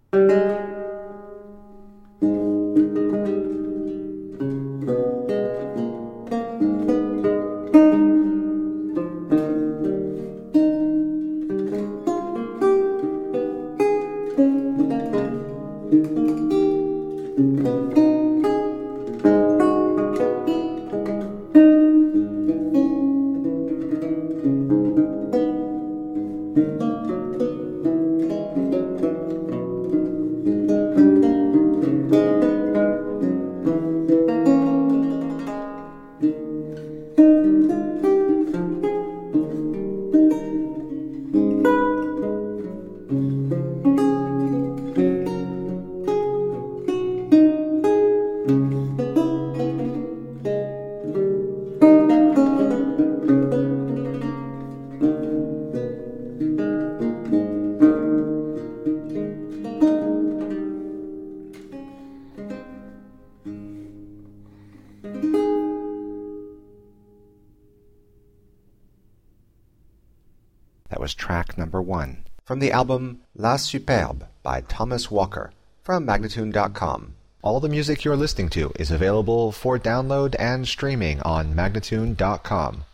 That was track number 1 from the album La Superbe by Thomas Walker from Magnatune.com. All the music you're listening to is available for download and streaming on Magnatune.com.